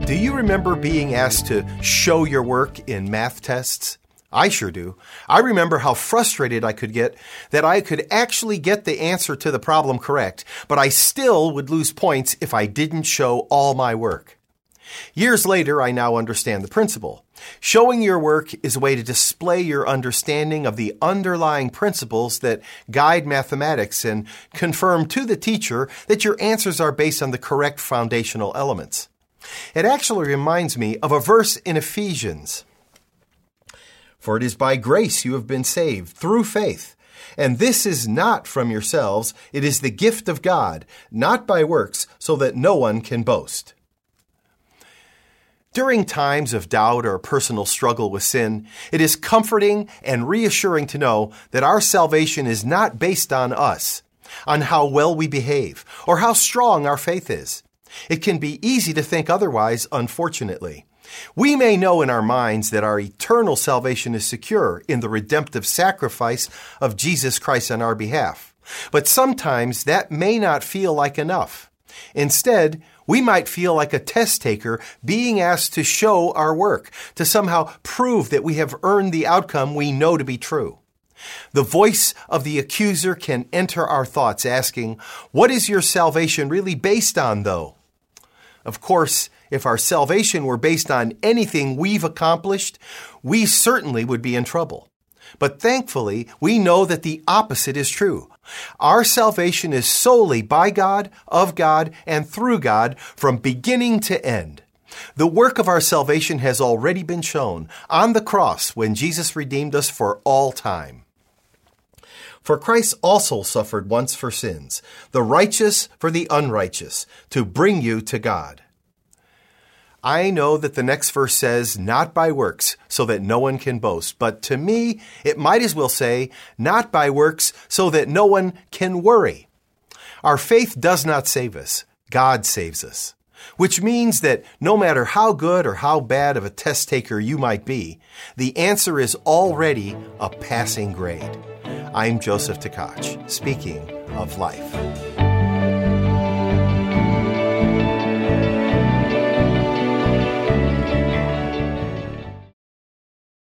Do you remember being asked to show your work in math tests? I sure do. I remember how frustrated I could get that I could actually get the answer to the problem correct, but I still would lose points if I didn't show all my work. Years later, I now understand the principle. Showing your work is a way to display your understanding of the underlying principles that guide mathematics and confirm to the teacher that your answers are based on the correct foundational elements. It actually reminds me of a verse in Ephesians. For it is by grace you have been saved through faith. And this is not from yourselves, it is the gift of God, not by works, so that no one can boast. During times of doubt or personal struggle with sin, it is comforting and reassuring to know that our salvation is not based on us, on how well we behave, or how strong our faith is. It can be easy to think otherwise, unfortunately. We may know in our minds that our eternal salvation is secure in the redemptive sacrifice of Jesus Christ on our behalf. But sometimes that may not feel like enough. Instead, we might feel like a test taker being asked to show our work, to somehow prove that we have earned the outcome we know to be true. The voice of the accuser can enter our thoughts asking, "What is your salvation really based on, though?" Of course, if our salvation were based on anything we've accomplished, we certainly would be in trouble. But thankfully, we know that the opposite is true. Our salvation is solely by God, of God, and through God from beginning to end. The work of our salvation has already been shown on the cross when Jesus redeemed us for all time. For Christ also suffered once for sins, the righteous for the unrighteous, to bring you to God. I know that the next verse says, not by works, so that no one can boast. But to me, it might as well say, not by works, so that no one can worry. Our faith does not save us. God saves us. Which means that no matter how good or how bad of a test taker you might be, the answer is already a passing grade. I'm Joseph Tkach, speaking of life.